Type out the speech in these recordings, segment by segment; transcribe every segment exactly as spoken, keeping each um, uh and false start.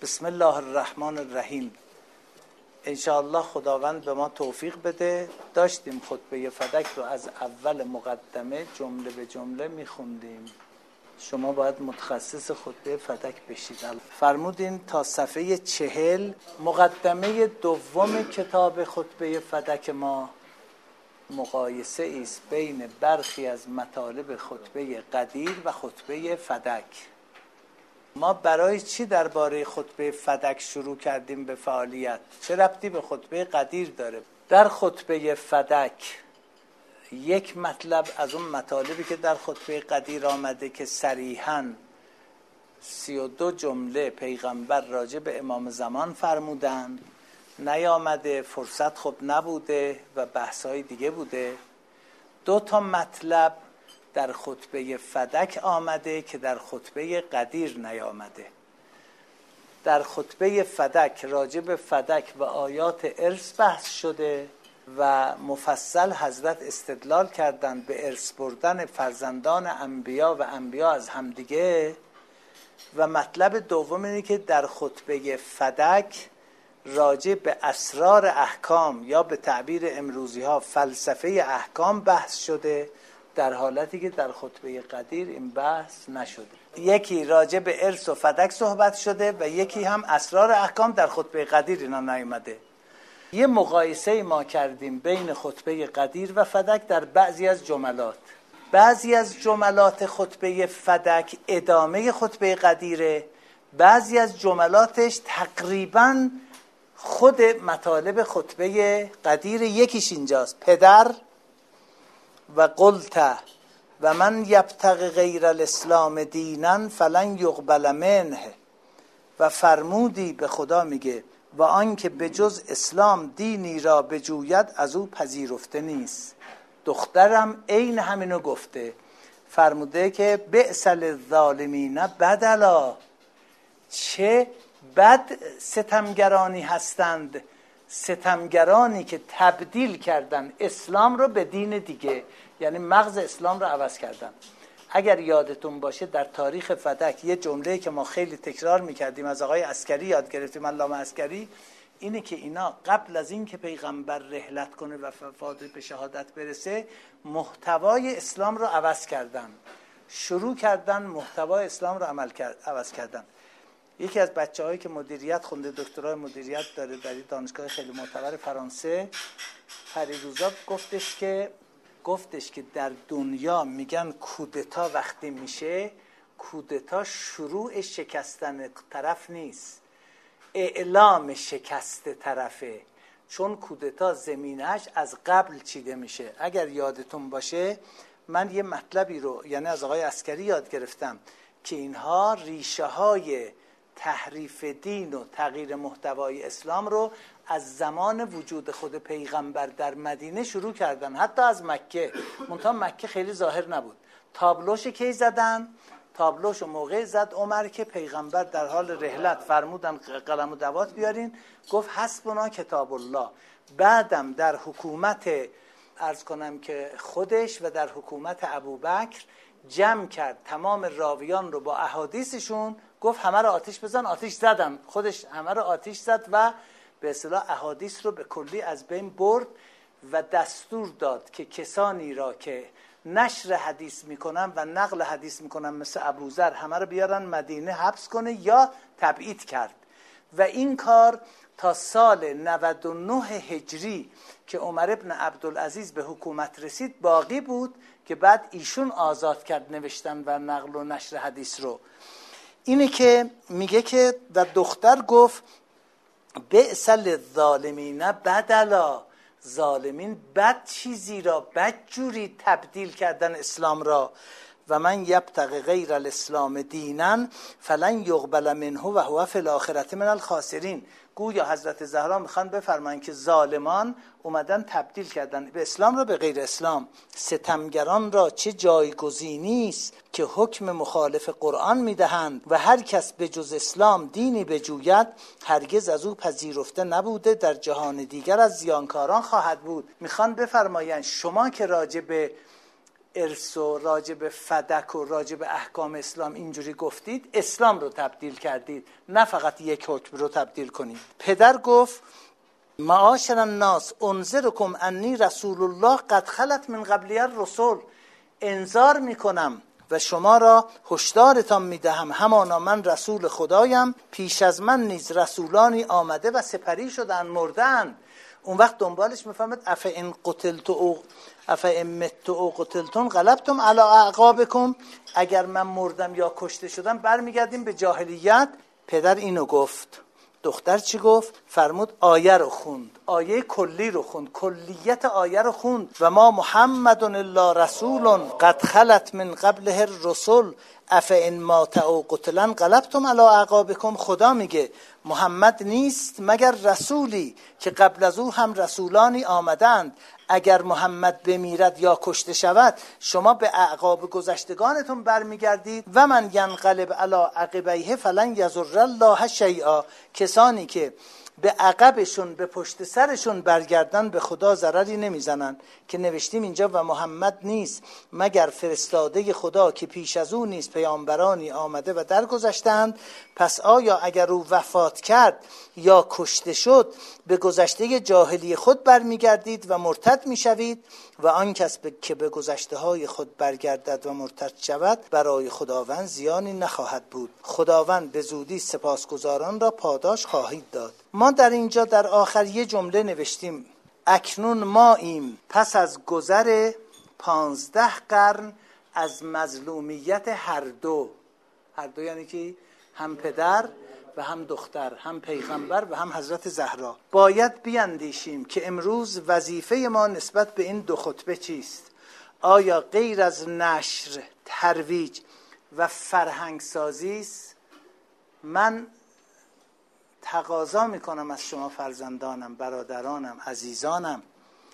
بسم الله الرحمن الرحیم. انشاءالله خداوند به ما توفیق بده. داشتیم خطبه فدک رو از اول مقدمه جمله به جمله میخوندیم. شما باید متخصص خطبه فدک بشید. فرمودین تا صفحه چهل مقدمه دوم کتاب خطبه فدک ما مقایسه است بین برخی از مطالب خطبه قدیر و خطبه فدک. ما برای چی درباره خطبه فدک شروع کردیم به فعالیت؟ چه ربطی به خطبه قدیر داره؟ در خطبه فدک یک مطلب از اون مطالبی که در خطبه قدیر آمده که صریحاً سی و دو جمله پیغمبر راجع به امام زمان فرمودن نیامده، فرصت خوب نبوده و بحث‌های دیگه بوده. دو تا مطلب در خطبه فدک آمده که در خطبه قدیر نیامده. در خطبه فدک راجع به فدک و آیات ارث بحث شده و مفصل حضرت استدلال کردن به ارث بردن فرزندان انبیا و انبیا از همدیگه. و مطلب دوم اینه که در خطبه فدک راجع به اسرار احکام یا به تعبیر امروزی ها فلسفه احکام بحث شده، در حالتی که در خطبه قدیر این بحث نشده. یکی راجع به ارث و فدک صحبت شده و یکی هم اسرار احکام در خطبه قدیر اینا نیامده. یه مقایسه ما کردیم بین خطبه قدیر و فدک در بعضی از جملات. بعضی از جملات خطبه فدک ادامه خطبه قدیره، بعضی از جملاتش تقریباً خود مطالب خطبه قدیر. یکیش اینجاست: پدر و قلت و من یبتغی غیر الاسلام دینا فلن یقبل منه، و فرمودی، به خدا میگه، و آنکه به جز اسلام دینی را بجوید از او پذیرفته نیست. دخترم عین همینو گفته، فرموده که بئس للظالمین بدلا، چه بد ستمگرانی هستند، ستمگرانی که تبدیل کردن اسلام رو به دین دیگه، یعنی مغز اسلام رو عوض کردن. اگر یادتون باشه در تاریخ فدک یه جمله که ما خیلی تکرار میکردیم از آقای عسکری یاد گرفتیم، علامه عسکری، اینه که اینا قبل از این که پیغمبر رحلت کنه و وفات به شهادت برسه محتوای اسلام رو عوض کردن، شروع کردن محتوای اسلام رو عمل کرد عوض کردن. یکی از بچه‌هایی که مدیریت خونده، دکترای مدیریت داره در دانشگاه خیلی معتبر فرانسه، پریروزا گفتش که گفتش که در دنیا میگن کودتا وقتی میشه، کودتا شروع شکستن طرف نیست، اعلام شکست طرفه، چون کودتا زمینش از قبل چیده میشه. اگر یادتون باشه من یه مطلبی رو یعنی از آقای عسکری یاد گرفتم که اینها ریشه های تحریف دین و تغییر محتوای اسلام رو از زمان وجود خود پیغمبر در مدینه شروع کردن، حتی از مکه. منتها مکه خیلی ظاهر نبود. تابلوش کی زدن؟ تابلوش موقع زد عمر که پیغمبر در حال رحلت فرمودن قلم و دوات بیارین، گفت حسبنا کتاب الله. بعدم در حکومت عرض کنم که خودش و در حکومت ابوبکر جمع کرد تمام راویان رو با احادیثشون، گفت همه رو آتش بزن، آتش زدن، خودش همه رو آتش زد و به اصطلاح احادیث رو به کلی از بین برد و دستور داد که کسانی را که نشر حدیث میکنن و نقل حدیث میکنن مثل ابوذر همه رو بیارن مدینه حبس کنه یا تبعید کرد. و این کار تا سال نود و نه هجری که عمر ابن عبدالعزیز به حکومت رسید باقی بود، که بعد ایشون آزاد کرد نوشتن و نقل و نشر حدیث رو. اینه که میگه که در دختر گفت بئس للظالمین بدلا، ظالمین بد چیزی را بد جوری تبدیل کردن اسلام را. و من یبتغی غیر الاسلام دینا فلن یقبل منه و هو فی الاخره من الخاسرین. گویا حضرت زهرا میخوان بفرمایند که ظالمان اومدن تبدیل کردن به اسلام را به غیر اسلام. ستمگران را چه جایگزینی است که حکم مخالف قرآن میدهند و هر کس به جز اسلام دینی بجوید هرگز از او پذیرفته نبوده، در جهان دیگر از زیانکاران خواهد بود. میخوان بفرمایند شما که راجع به ارث و راجع به فدک و راجع به احکام اسلام اینجوری گفتید، اسلام رو تبدیل کردید، نه فقط یک حکم رو تبدیل کنید. پدر گفت معاشر الناس انذرکم انی رسول الله قد خلت من قبلی الرسل، انذار میکنم و شما را هشدارتان میدهم همانا من رسول خدایم، پیش از من نیز رسولانی آمده و سپری شدن مردن. اون وقت دنبالش میفهمد اف ان قتلتو او اف ان متو او قتلتم غلبتم علی اعقابکم، اگر من مردم یا کشته شدم برمیگردیم به جاهلیت. پدر اینو گفت. دختر چی گفت؟ فرمود آیه رو خوند، آیه کلی رو خوند، کلیت آیه رو خوند. و ما محمد الا رسول قد خلت من قبله الرسل اف ان مات او قتلا انقلبتم علی اعقابکم. خدا میگه محمد نیست مگر رسولی که قبل از او هم رسولانی آمدند، اگر محمد بمیرد یا کشته شود شما به اعقاب گذشتگانتون برمیگردید. و من ینقلب علی عقبیه فلن یضر الله شیئا، کسانی که به عقبشون به پشت سرشون برگردن به خدا ضرری نمیزنن، که نوشتیم اینجا و محمد نیست مگر فرستاده خدا که پیش از او نیست پیامبرانی آمده و درگذشتند. پس آیا اگر او وفات کرد یا کشته شد به گذشته جاهلی خود برمیگردید و مرتد میشوید؟ و آن کس که به گذشته های خود برگردد و مرتد شود برای خداوند زیانی نخواهد بود، خداوند به زودی سپاسگزاران را پاداش خواهید داد. ما در اینجا در آخر یه جمله نوشتیم اکنون ما ایم پس از گذر پانزده قرن از مظلومیت هر دو. هر دو یعنی که هم پدر و هم دختر، هم پیغمبر و هم حضرت زهرا. باید بیندیشیم که امروز وظیفه ما نسبت به این دو خطبه چیست؟ آیا غیر از نشر، ترویج و فرهنگ سازی است؟ من تقاضا میکنم از شما فرزندانم، برادرانم، عزیزانم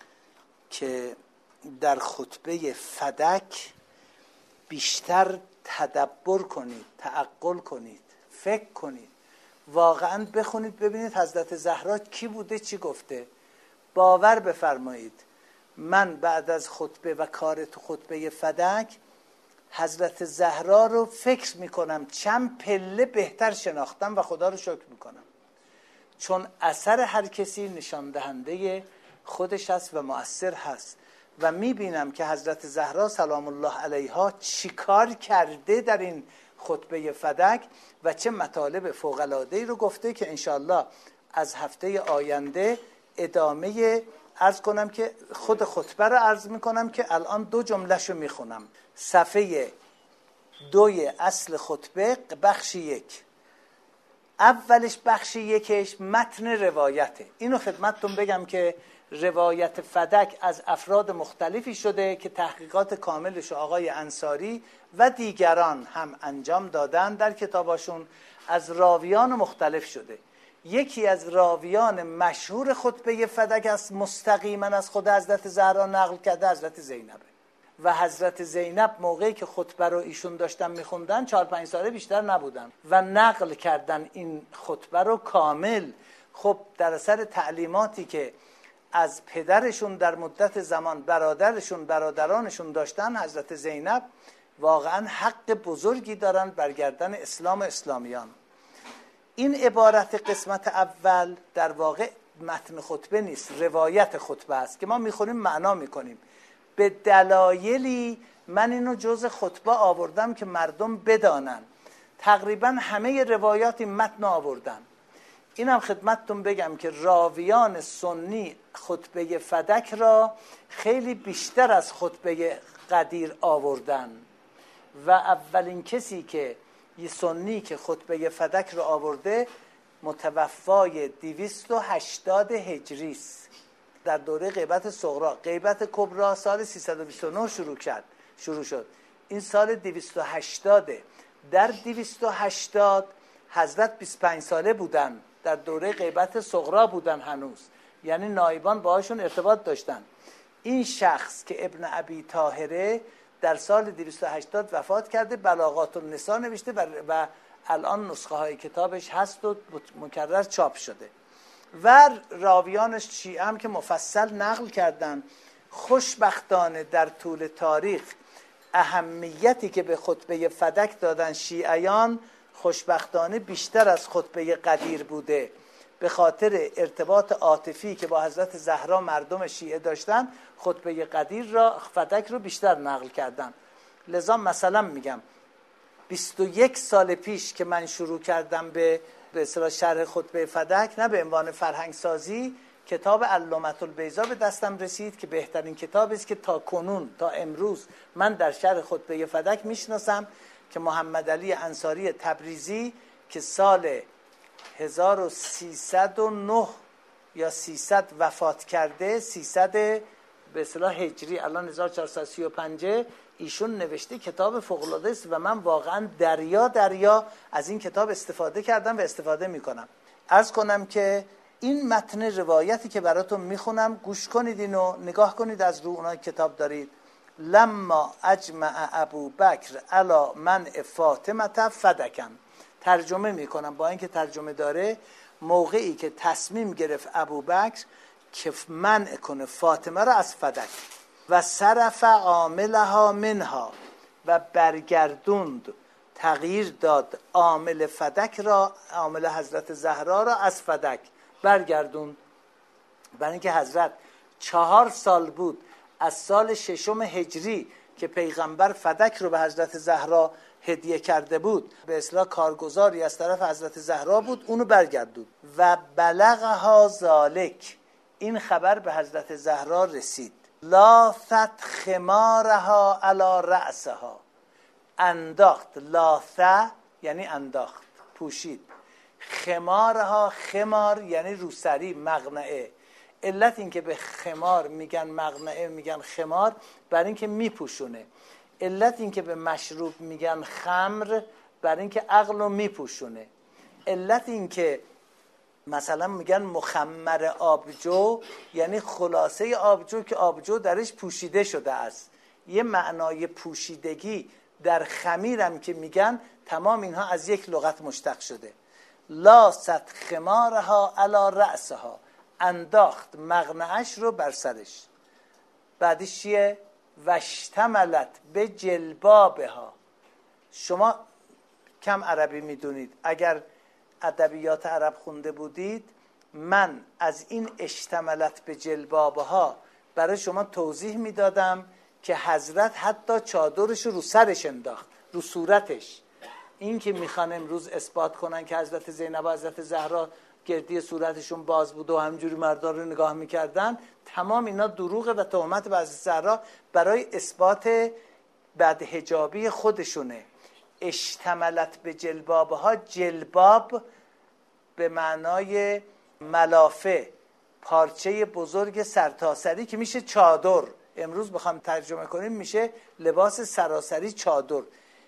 که در خطبه فدک بیشتر تدبر کنید، تعقل کنید، فکر کنید، واقعا بخونید ببینید حضرت زهرا کی بوده چی گفته. باور بفرمایید من بعد از خطبه و کار تو خطبه فدک حضرت زهرا رو فکر میکنم چند پله بهتر شناختم و خدا رو شکر میکنم، چون اثر هر کسی نشان دهنده خودش هست و مؤثر هست. و میبینم که حضرت زهرا سلام الله علیها چی کار کرده در این خطبه فدک و چه مطالب فوق‌العاده‌ای رو گفته که انشالله از هفته آینده ادامه عرض کنم که خود خطبه رو عرض میکنم که الان دو جمله‌شو میخونم. صفحه دوی اصل خطبه بخش یک، اولش بخش یکش متن روایته. اینو خدمتتون بگم که روایت فدک از افراد مختلفی شده که تحقیقات کاملش آقای انصاری و دیگران هم انجام دادن در کتاباشون، از راویان مختلف شده. یکی از راویان مشهور خطبه فدک است مستقیما از خود حضرت زهرا نقل کرده حضرت زینبه. و حضرت زینب موقعی که خطبه رو ایشون داشتن میخوندن چهار پنج ساله بیشتر نبودن و نقل کردن این خطبه رو کامل. خب در اثر تعلیماتی که از پدرشون در مدت زمان برادرشون برادرانشون داشتن، حضرت زینب واقعا حق بزرگی دارن برگردن اسلام و اسلامیان. این عبارت قسمت اول در واقع متن خطبه نیست، روایت خطبه است که ما میخونیم معنا میکنیم. به دلایلی من اینو جز خطبه آوردم که مردم بدانن. تقریبا همه روایات این متن آوردن. اینم خدمتتون بگم که راویان سنی خطبه فدک را خیلی بیشتر از خطبه قدیر آوردن و اولین کسی که یه سنی که خطبه فدک را آورده متوفای دویست و هشتاد هجری است. در دوره غیبت صغرا. غیبت کبرا سال سیصد و بیست و نه شروع کرد شروع شد. این سال دویست و هشتاد. در دویست و هشتاد حضرت بیست و پنج ساله بودن، در دوره غیبت صغرا بودن هنوز، یعنی نایبان باهاشون ارتباط داشتن. این شخص که ابن ابی طاهره در سال دویست و هشتاد وفات کرده، بلاغات النساء نوشته و, و الان نسخه های کتابش هست و مکرر چاپ شده. و راویانش شیعه هم که مفصل نقل کردن. خوشبختانه در طول تاریخ اهمیتی که به خطبه فدک دادن شیعیان خوشبختانه بیشتر از خطبه قدیر بوده. به خاطر ارتباط عاطفی که با حضرت زهرا مردم شیعه داشتن، خطبه قدیر را فدک رو بیشتر نقل کردن. لذا مثلا میگم بیست و یک سال پیش که من شروع کردم به به اصطلاح شرح خطبه فدک، نه به عنوان فرهنگ سازی، کتاب علامة البیضا به دستم رسید که بهترین کتابی است که تا کنون تا امروز من در شرح خطبه فدک میشناسم، که محمد علی انصاری تبریزی که سال هزار و سیصد و نه یا سیصد وفات کرده، سیصد به اصطلاح هجری، الان هزار و چهارصد و سی و پنج، ایشون نوشته کتاب فوق‌العاده است و من واقعا دریا دریا از این کتاب استفاده کردم و استفاده میکنم. عرض کنم که این متن روایتی که براتون میخونم گوش کنید، اینو نگاه کنید از رو اونای کتاب دارید. لما اجمع ابو بکر علی منع فاطمه فدکن. ترجمه میکنم با اینکه ترجمه داره. موقعی که تصمیم گرفت ابو بکر که منع کنه فاطمه را از فدک، و صرف عاملها منها، و برگردوند تغییر داد عامل فدک را، عامل حضرت زهرا را از فدک برگردوند. برای اینکه حضرت چهار سال بود از سال ششم هجری که پیغمبر فدک رو به حضرت زهرا هدیه کرده بود، به اصطلاح کارگزاری از طرف حضرت زهرا بود، اونو برگردوند. و بلغها ذالک، این خبر به حضرت زهرا رسید. لاثت خمارها علی رأسها، انداخت. لاثه یعنی انداخت، پوشید. خمارها، خمار یعنی روسری، مقنعه. علت این که به خمار میگن مقنعه میگن خمار برای اینکه میپوشونه. علت این که به مشروب میگن خمر برای اینکه عقل رو میپوشونه. علت این که مثلا میگن مخمر آبجو یعنی خلاصه آبجو که آبجو درش پوشیده شده است. یه معنای پوشیدگی در خمیرم که میگن، تمام اینها از یک لغت مشتق شده. لاست خمارها علی رأسها، انداخت مقنعش رو بر سرش. بعدش چیه؟ وشتملت به جلبابها. شما کم عربی میدونید، اگر ادبیات عرب خونده بودید، من از این اشتملت به جلبابها برای شما توضیح میدادم که حضرت حتی چادرش رو سرش انداخت، رو صورتش. این که میخوان امروز اثبات کنن که حضرت زینب و حضرت زهرا گردی صورتشون باز بود و همجوری مردان رو نگاه میکردن، تمام اینا دروغه و تهمت به حضرت زهرا برای اثبات بدحجابی خودشونه. اشتملت به جلبابها، جلباب به معنای ملافه، پارچه بزرگ سرتاسری که میشه چادر. امروز بخوام ترجمه کنیم میشه لباس سراسری، چادر.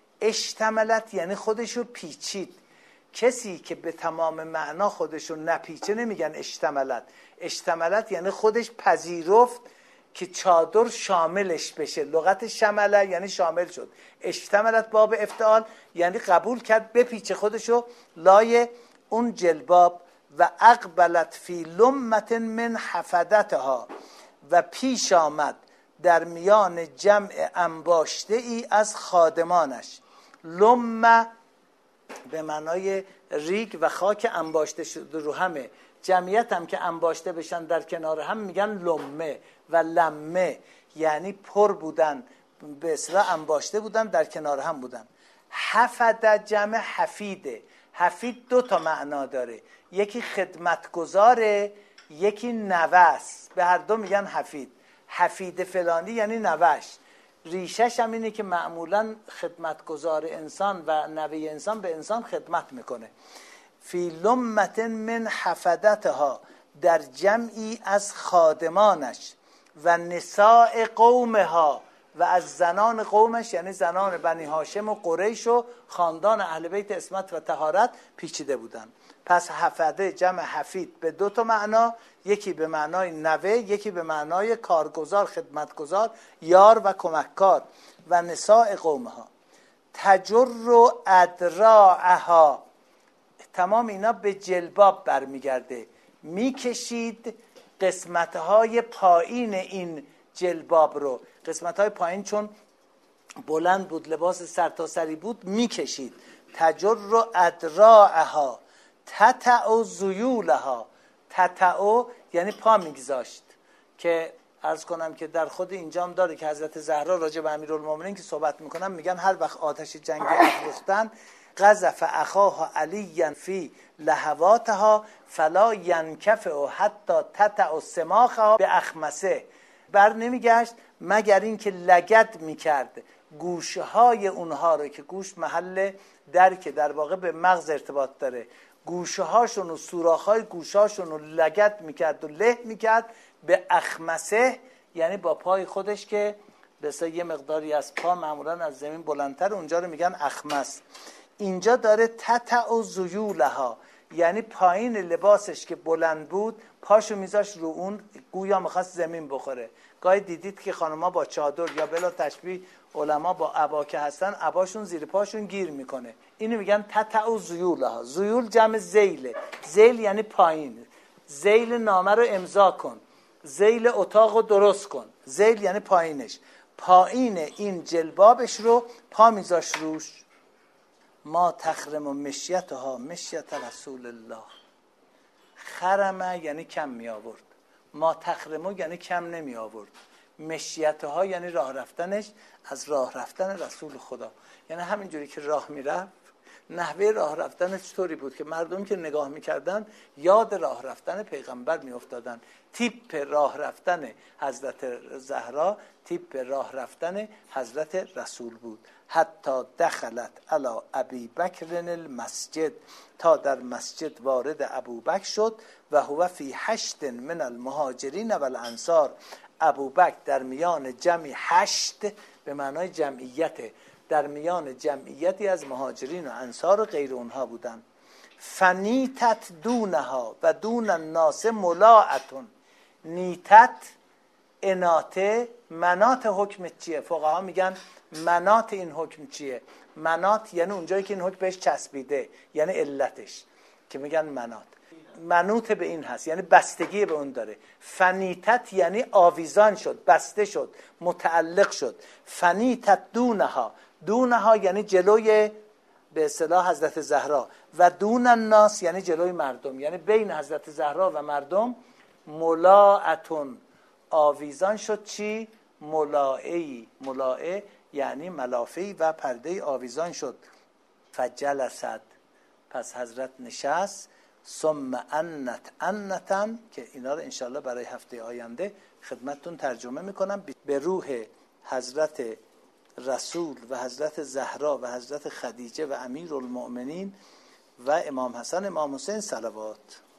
اشتملت یعنی خودشو پیچید. کسی که به تمام معنا خودشو نپیچه نمیگن اشتملت. اشتملت یعنی خودش پذیرفت که چادر شاملش بشه. لغت شمله یعنی شامل شد. اشتملت باب افتعال یعنی قبول کرد بپیچه خودشو لای اون جلباب. و اقبلت فی لمت من حفدتها، و پیش آمد در میان جمع انباشته ای از خادمانش. لمه به معنای ریگ و خاک انباشته شده رو همه. جمعیت هم که انباشته بشن در کنار هم میگن لمه. و لمه یعنی پر بودن، به اصطلاح انباشته بودن، در کنار هم بودن. حفد جمع حفیده. حفید دو تا معنا داره، یکی خدمتگزاره، یکی نوس. به هر دو میگن حفید. حفید فلانی یعنی نوش. ریشش هم اینه که معمولا خدمتگزار انسان و نوه انسان به انسان خدمت میکنه. فی لمت من حفدتها، در جمعی از خادمانش. و نساء قومها، و از زنان قومش یعنی زنان بنی هاشم و قریش و خاندان اهل بیت عصمت و طهارت پیچیده بودن. پس حفده جمع حفید به دو تا معنا، یکی به معنای نوه، یکی به معنای کارگزار، خدمتگزار، یار و کمککار. و نساء قومها تجر ادراعها، تمام اینا به جلباب برمیگرده. میکشید قسمتهای پایین این جلباب رو. قسمتهای پایین چون بلند بود، لباس سرتاسری بود، میکشید. تجر ادراعها تتع ذیولها. تتع یعنی پا میگذاشت، که عرض کنم که در خود اینجام داره که حضرت زهرا راجع به امیرالمومنین که صحبت میکنن میگن هر وقت آتش جنگی افروختن قذف اخاها علیا فی لهواتها فلا ینکفئ حتی تتع سماخها به اخمسه. بر نمیگشت مگر این که لگد میکرد گوشه های اونها رو، که گوش محل درک در واقع به مغز ارتباط داره، گوشه هاشون و سوراخ های گوشه هاشون رو لگد میکرد و له میکرد به اخمسه، یعنی با پای خودش که بسا یه مقداری از پا معمولا از زمین بلندتر، اونجا رو میگن اخمس. اینجا داره تتع ذیولها، یعنی پایین لباسش که بلند بود پاشو میذاش رو اون، گویا میخواست زمین بخوره. گاهی دیدید که خانم‌ها با چادر یا بلا تشبیه علما با عبا که هستن، عباشون زیر پاشون گیر میکنه. اینو میگن تتع ذیولها. ذیول جمع ذیله. ذیل یعنی پایین. ذیل نامه رو امضا کن، ذیل اتاق رو درست کن. ذیل یعنی پایینش. پایین این جلبابش رو پا میذاش روش. ما تخرم و مشیتها مشیت رسول الله. خرمه یعنی کم می آورد، ما تخرمو یعنی کم نمی آورد، مشیتها یعنی راه رفتنش از راه رفتن رسول خدا. یعنی همینجوری که راه می رفت، نحوه راه رفتنش طوری بود که مردم که نگاه میکردن یاد راه رفتن پیغمبر میافتادن. تیپ راه رفتن حضرت زهرا تیپ راه رفتن حضرت رسول بود. حتی دخلت علی ابی بکر المسجد، تا در مسجد وارد ابوبکر شد. و هو فی هشت من المهاجرین و الانصار. ابوبکر در میان جمعی هشت به معنای جمعیت، در میان جمعیتی از مهاجرین و انصار و غیر اونها بودن. فنیتت دونها و دون الناس ملاعتون. نیتت اناته، منات حکم چیه؟ فقها میگن منات این حکم چیه؟ منات یعنی اونجایی که این حکم بهش چسبیده، یعنی علتش، که میگن منات. منوط به این هست یعنی بستگی به اون داره. فنیتت یعنی آویزان شد، بسته شد، متعلق شد. فنیتت دونها، دونها یعنی جلوی به اصطلاح حضرت زهرا، و دون الناس یعنی جلوی مردم، یعنی بین حضرت زهرا و مردم. ملاعتون آویزان شد. چی؟ ملاعی. ملاعه یعنی ملافه‌ای و پرده آویزان شد. فجلست، پس حضرت نشست. ثم انت انتن، که اینا رو انشالله برای هفته آینده خدمتتون ترجمه میکنم. به روح حضرت رسول و حضرت زهرا و حضرت خدیجه و امیرالمؤمنین و امام حسن امام حسین صلوات.